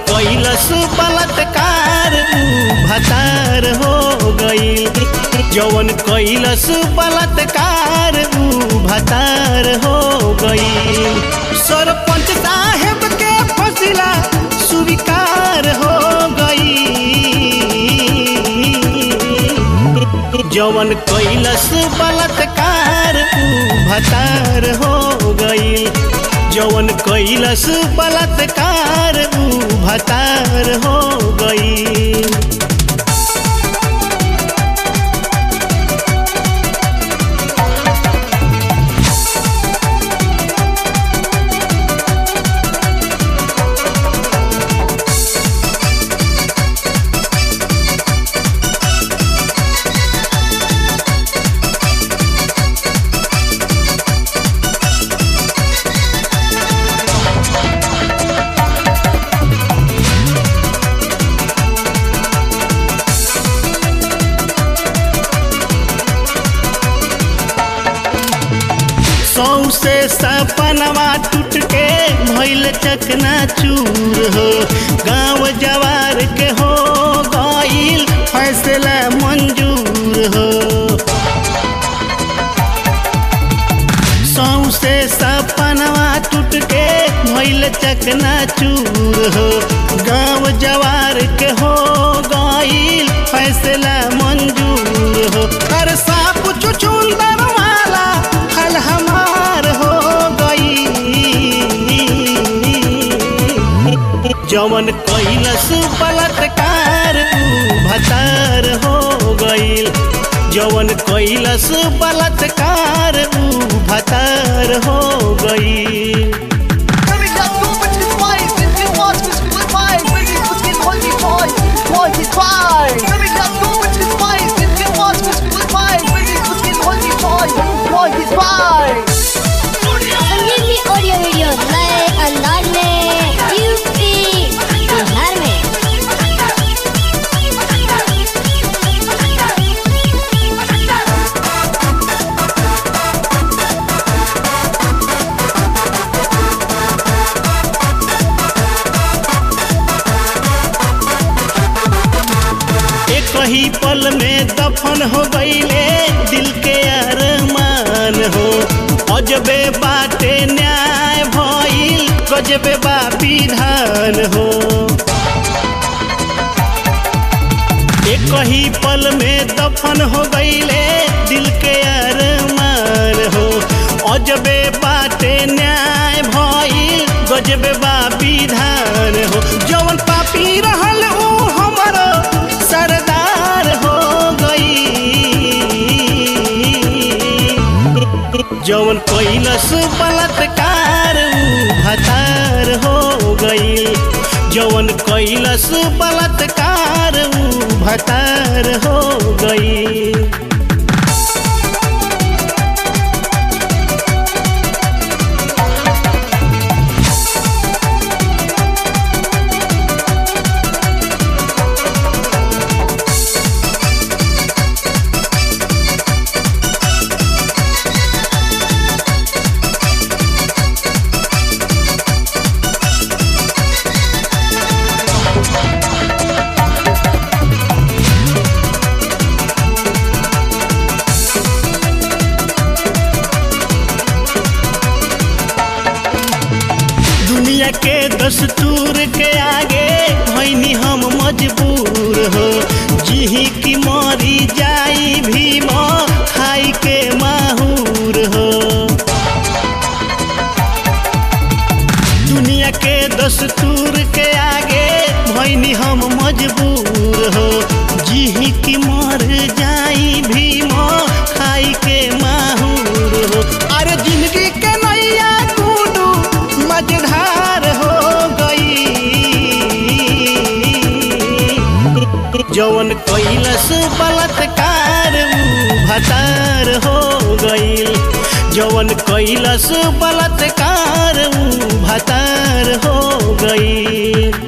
कैलस बलात्कार भतार हो गईल। जवन कैलस बलात्कार भतार हो गईल। सरपंच साहेब के फैसला स्वीकार हो गई। जवन कैलस बलात्कार भतार हो गईल। जवन कैलस बलात्कार भतार हो गईल। सौसे सपनवा टूट के भइल चकनाचूर हो। गाँव जवार के हो गईल फैसला मंजूर हो। सौसे सपनवा टूट के भइल चकनाचूर हो। गाँव जवार के हो गईल फैसला मंजूर हो। कर साप चुचुंदर वाला हल हमार हो गई। जवन कैलस बलात्कार भतार हो गईल। जवन कैलस बलात्कार भतार हो गईल। संजीवनी ऑडियो वीडियो नए अंदाज में यूपी बिहार में। एक ही पल में दफन हो गईले दिल के अरमान हो। अजबे बाटे न्याय भइल गजबे बा विधान हो। एक ही पल में दफन हो गईले दिल के अरमान हो। अजबे बाटे न्याय भइल गजबे बा विधान हो। जवन पापी रहल ऊ हमरो सरदार हो गई। जवन कैलस बलात्कार भतार हो गईल। जवन कैलस बलात्कार भतार हो गईल। दुनिया के दस्तूर के आगे भइनी हम मजबूर हो। जिही की मरी जाई भीम खाई के माहूर हो। दुनिया के दस्तूर के आगे भइनी हम मजबूर हो। जिही की मर जाई भीम खाई के माहूर हो। अरे जिंदगी के नैया गुडू मझधार हो गई। जवन कैलस बलात्कार भतार हो गईल। जवन कैलस बलात्कार भतार हो गईल।